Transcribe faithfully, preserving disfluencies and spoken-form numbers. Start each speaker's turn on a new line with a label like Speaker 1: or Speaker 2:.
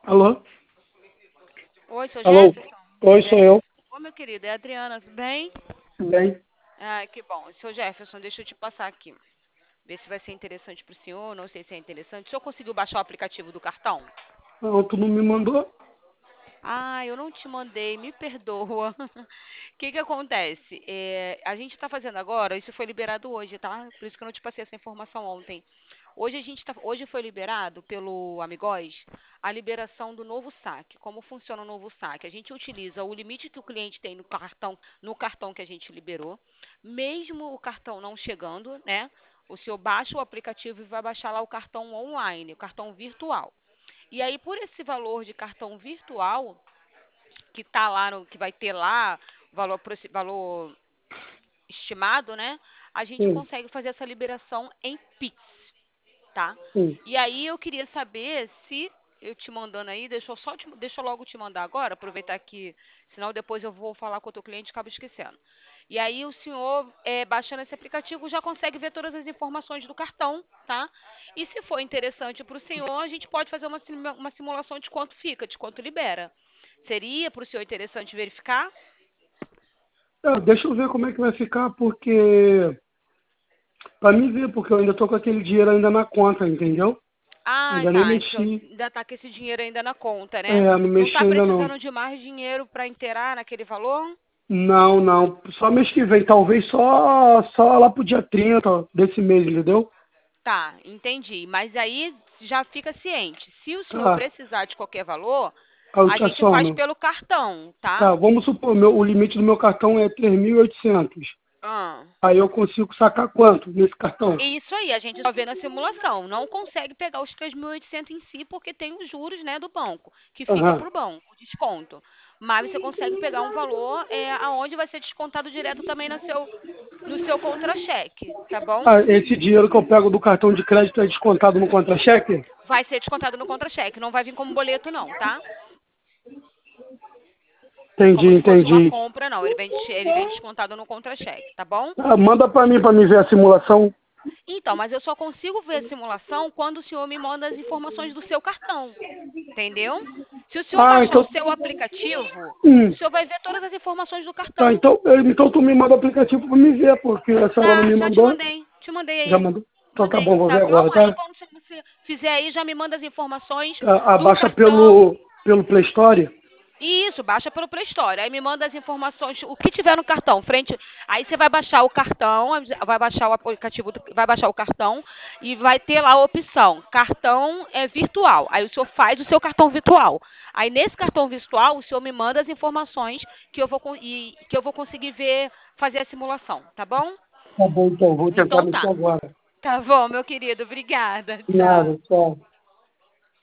Speaker 1: Alô?
Speaker 2: Oi, sou
Speaker 1: Alô?
Speaker 2: Jefferson?
Speaker 1: Oi, sou
Speaker 2: É...
Speaker 1: eu.
Speaker 2: Oi, meu querido, é a Adriana, tudo bem?
Speaker 1: Tudo bem?
Speaker 2: Ah, que bom. Seu Jefferson, deixa eu te passar aqui. Ver se vai ser interessante para o senhor, não sei se é interessante. O senhor conseguiu baixar o aplicativo do cartão?
Speaker 1: Não, tu não me mandou?
Speaker 2: Ah, eu não te mandei, me perdoa. O que que acontece? É, a gente está fazendo agora, isso foi liberado hoje, tá? Por isso que eu não te passei essa informação ontem. Hoje a gente tá, hoje foi liberado pelo Amigóis a liberação do novo saque. Como funciona o novo saque? A gente utiliza o limite que o cliente tem no cartão, no cartão que a gente liberou, mesmo o cartão não chegando, né? O senhor baixa o aplicativo e vai baixar lá o cartão online, o cartão virtual. E aí, por esse valor de cartão virtual, que tá lá, no, que vai ter lá, valor, aproxi- valor estimado, né? A gente
Speaker 1: Sim,
Speaker 2: consegue fazer essa liberação em Pix, tá?
Speaker 1: sim.
Speaker 2: E aí eu queria saber se eu te mandando aí, deixa eu só te, deixa eu logo te mandar agora, aproveitar que, senão depois eu vou falar com o teu cliente e acabo esquecendo. E aí o senhor, é, baixando esse aplicativo, já consegue ver todas as informações do cartão, tá? E se for interessante para o senhor, a gente pode fazer uma, sim- uma simulação de quanto fica, de quanto libera. Seria para o senhor interessante verificar?
Speaker 1: Ah, deixa eu ver como é que vai ficar, porque... Pra mim ver, porque eu ainda tô com aquele dinheiro ainda na conta, entendeu?
Speaker 2: Ah,
Speaker 1: Ainda nem
Speaker 2: tá. Então,
Speaker 1: mexi.
Speaker 2: ainda tá com esse dinheiro ainda na conta,
Speaker 1: É,
Speaker 2: né?
Speaker 1: não
Speaker 2: Não
Speaker 1: mexi
Speaker 2: tá
Speaker 1: ainda não.
Speaker 2: precisando de mais dinheiro para inteirar naquele valor?
Speaker 1: Não, não. Só mês que vem. Talvez só, só lá pro dia trinta desse mês, entendeu?
Speaker 2: Tá, entendi. Mas aí já fica ciente. Se o senhor
Speaker 1: Tá.
Speaker 2: precisar de qualquer valor,
Speaker 1: Aí eu
Speaker 2: a
Speaker 1: te
Speaker 2: gente faz
Speaker 1: assono.
Speaker 2: pelo cartão, tá?
Speaker 1: Tá, vamos supor, meu, o limite do meu cartão é três mil e oitocentos.
Speaker 2: Ah.
Speaker 1: Aí eu consigo sacar quanto nesse cartão?
Speaker 2: Isso aí, a gente só vê na simulação. Não consegue pegar os três mil e oitocentos em si, porque tem os juros, né, do banco, que fica
Speaker 1: Aham.
Speaker 2: para o banco, o desconto. Mas você consegue pegar um valor é, aonde vai ser descontado direto também no seu, no seu contra-cheque, tá bom?
Speaker 1: Ah, esse dinheiro que eu pego do cartão de crédito é descontado no contra-cheque?
Speaker 2: Vai ser descontado no contra-cheque, não vai vir como boleto não, tá?
Speaker 1: Entendi,
Speaker 2: Como se fosse uma
Speaker 1: entendi.
Speaker 2: compra, não. Ele vem, des- ele vem descontado no contra-cheque, tá bom?
Speaker 1: Ah, manda pra mim pra me ver a simulação.
Speaker 2: Então, mas eu só consigo ver a simulação quando o senhor me manda as informações do seu cartão, entendeu? Se o senhor
Speaker 1: Ah,
Speaker 2: baixar o
Speaker 1: então.
Speaker 2: seu aplicativo, o
Speaker 1: Hum,
Speaker 2: senhor vai ver todas as informações do
Speaker 1: tá,
Speaker 2: cartão.
Speaker 1: então, eh, então tu me manda o aplicativo pra me ver, porque a senhora não
Speaker 2: Tá,
Speaker 1: me
Speaker 2: já te
Speaker 1: mandou.
Speaker 2: mandei. Te mandei
Speaker 1: Já
Speaker 2: aí.
Speaker 1: mandou? Então tá
Speaker 2: Mandei,
Speaker 1: bom, vou
Speaker 2: tá
Speaker 1: ver agora,
Speaker 2: bom? Aí
Speaker 1: tá?
Speaker 2: quando você fizer aí, já me manda as informações
Speaker 1: A-
Speaker 2: do
Speaker 1: Abaixa
Speaker 2: cartão.
Speaker 1: pelo, pelo Play Store.
Speaker 2: Isso, baixa pelo Play Store. Aí me manda as informações, o que tiver no cartão, frente. Aí você vai baixar o cartão, vai baixar o aplicativo, do- vai baixar o cartão e vai ter lá a opção, cartão é virtual. Aí o senhor faz o seu cartão virtual. Aí nesse cartão virtual, o senhor me manda as informações que eu vou con- e que eu vou conseguir ver, fazer a simulação, tá bom?
Speaker 1: Tá bom, então, vou tentar
Speaker 2: Então
Speaker 1: mexer
Speaker 2: tá.
Speaker 1: agora.
Speaker 2: Tá bom, meu querido. Obrigada.
Speaker 1: Nada,
Speaker 2: Tchau.
Speaker 1: tchau.